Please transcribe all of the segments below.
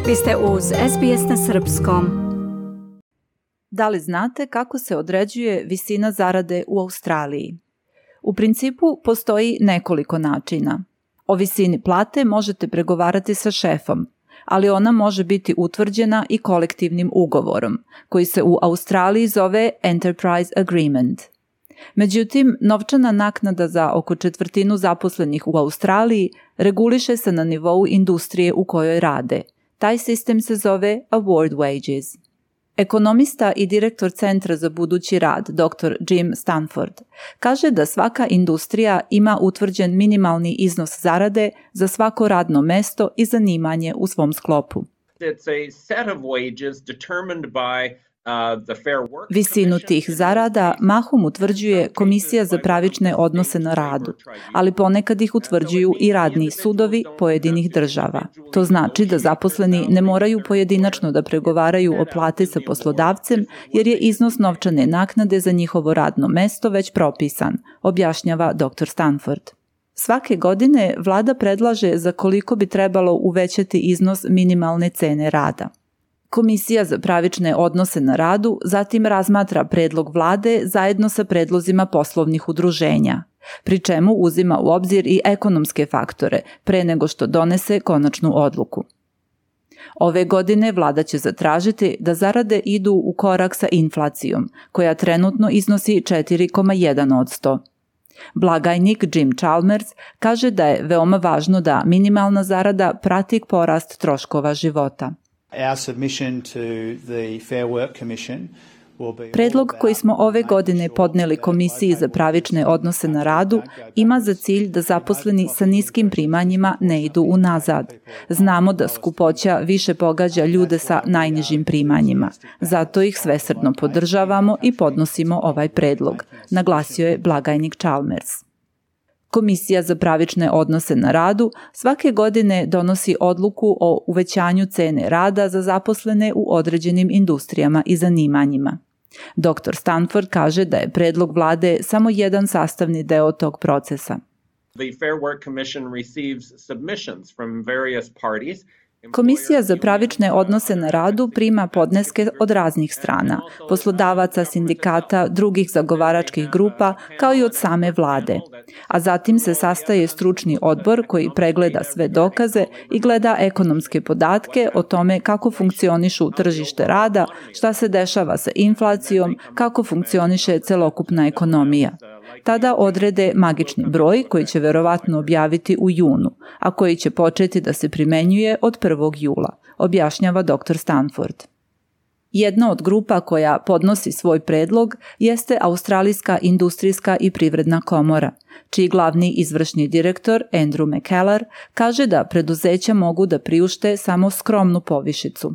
Vi ste uz SBS na Srpskom. Da li znate kako se određuje visina zarade u Australiji? U principu postoji nekoliko načina. O visini plate možete pregovarati sa šefom, ali ona može biti utvrđena i kolektivnim ugovorom, koji se u Australiji zove Enterprise Agreement. Međutim, novčana naknada za oko četvrtinu zaposlenih u Australiji reguliše se na nivou industrije u kojoj rade. Taj sistem se zove Award Wages. Ekonomista i direktor Centra za budući rad, dr. Jim Stanford, kaže da svaka industrija ima utvrđen minimalni iznos zarade za svako radno mesto i zanimanje u svom sklopu. Visinu tih zarada mahom utvrđuje Komisija za pravične odnose na radu, ali ponekad ih utvrđuju i radni sudovi pojedinih država. To znači da zaposleni ne moraju pojedinačno da pregovaraju o plati sa poslodavcem, jer je iznos novčane naknade za njihovo radno mesto već propisan, objašnjava dr. Stanford. Svake godine vlada predlaže za koliko bi trebalo uvećati iznos minimalne cene rada. Komisija za pravične odnose na radu zatim razmatra predlog vlade zajedno sa predlozima poslovnih udruženja, pri čemu uzima u obzir i ekonomske faktore pre nego što donese konačnu odluku. Ove godine vlada će zatražiti da zarade idu u korak sa inflacijom, koja trenutno iznosi 4,1%. Blagajnik Jim Chalmers kaže da je veoma važno da minimalna zarada prati porast troškova života. Predlog koji smo ove godine podneli Komisiji za pravične odnose na radu ima za cilj da zaposleni sa niskim primanjima ne idu unazad. Znamo da skupoća više pogađa ljude sa najnižim primanjima, zato ih svesrdno podržavamo i podnosimo ovaj predlog, naglasio je blagajnik Chalmers. Komisija za pravične odnose na radu svake godine donosi odluku o uvećanju cene rada za zaposlene u određenim industrijama i zanimanjima. Dr. Stanford kaže da je predlog vlade samo jedan sastavni deo tog procesa. Komisija za pravične odnose na radu prima podneske od raznih strana, poslodavaca, sindikata, drugih zagovaračkih grupa, kao i od same vlade. A zatim se sastaje stručni odbor koji pregleda sve dokaze i gleda ekonomske podatke o tome kako funkcionišu tržište rada, šta se dešava sa inflacijom, kako funkcioniše celokupna ekonomija. Tada odrede magični broj koji će verovatno objaviti u junu, a koji će početi da se primenjuje od 1. jula, objašnjava dr. Stanford. Jedna od grupa koja podnosi svoj predlog jeste Australijska industrijska i privredna komora, čiji glavni izvršni direktor Andrew McKellar kaže da preduzeća mogu da priušte samo skromnu povišicu.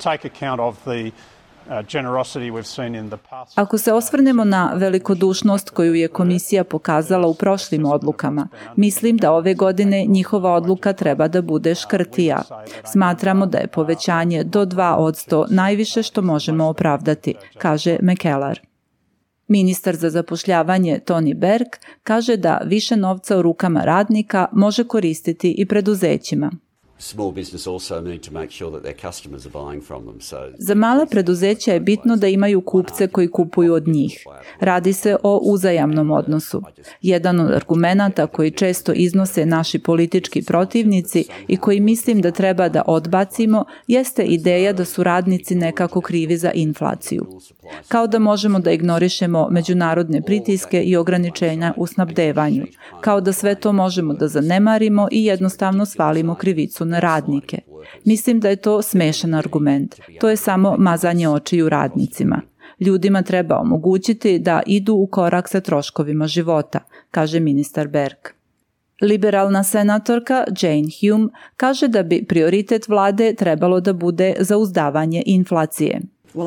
Ako se osvrnemo na velikodušnost koju je komisija pokazala u prošlim odlukama, mislim da ove godine njihova odluka treba da bude škrtija. Smatramo da je povećanje do 2% najviše što možemo opravdati, kaže McKellar. Ministar za zapošljavanje Tony Berg kaže da više novca u rukama radnika može koristiti i preduzećima. Za mala preduzeća je bitno da imaju kupce koji kupuju od njih. Radi se o uzajamnom odnosu. Jedan od argumenata koji često iznose naši politički protivnici i koji mislim da treba da odbacimo jeste ideja da su radnici nekako krivi za inflaciju. Kao da možemo da ignorišemo međunarodne pritiske i ograničenja u snabdevanju. Kao da sve to možemo da zanemarimo i jednostavno svalimo krivicu na radnike. Mislim da je to smešan argument. To je samo mazanje očiju radnicima. Ljudima treba omogućiti da idu u korak sa troškovima života, kaže ministar Berg. Liberalna senatorka Jane Hume kaže da bi prioritet vlade trebalo da bude zauzdavanje inflacije.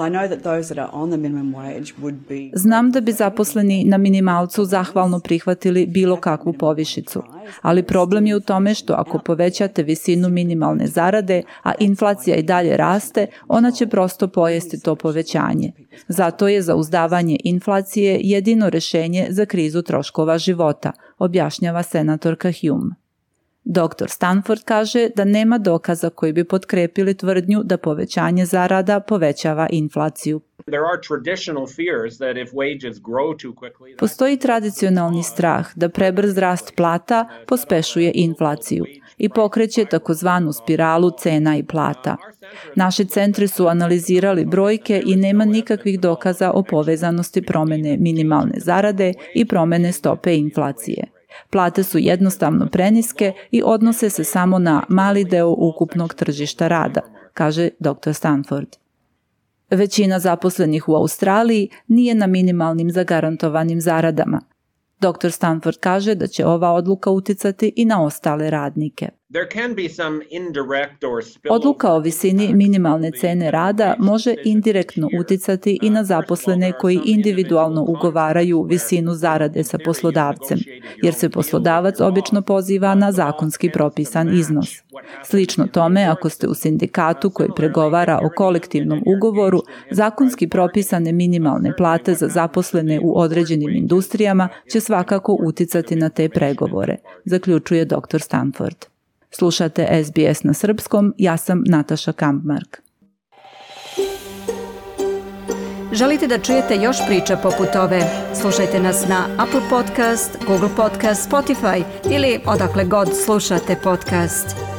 Znam da bi zaposleni na minimalcu zahvalno prihvatili bilo kakvu povišicu, ali problem je u tome što ako povećate visinu minimalne zarade, a inflacija i dalje raste, ona će prosto pojesti to povećanje. Zato je zauzdavanje inflacije jedino rešenje za krizu troškova života, objašnjava senatorka Hume. Dr. Stanford kaže da nema dokaza koji bi potkrepili tvrdnju da povećanje zarada povećava inflaciju. Postoji tradicionalni strah da prebrz rast plata pospešuje inflaciju i pokreće takozvanu spiralu cena i plata. Naši centri su analizirali brojke i nema nikakvih dokaza o povezanosti promene minimalne zarade i promene stope inflacije. Plate su jednostavno preniske i odnose se samo na mali deo ukupnog tržišta rada, kaže dr. Stanford. Većina zaposlenih u Australiji nije na minimalnim zagarantovanim zaradama. Dr. Stanford kaže da će ova odluka uticati i na ostale radnike. Odluka o visini minimalne cene rada može indirektno uticati i na zaposlene koji individualno ugovaraju visinu zarade sa poslodavcem, jer se poslodavac obično poziva na zakonski propisan iznos. Slično tome, ako ste u sindikatu koji pregovara o kolektivnom ugovoru, zakonski propisane minimalne plate za zaposlene u određenim industrijama će svakako uticati na te pregovore, zaključuje dr. Stanford. Slušate SBS na srpskom, ja sam Nataša Kampmark. Želite da čujete još priča poput ove? Slušajte nas na Apple Podcast, Google Podcast, Spotify ili odakle god slušate podcast.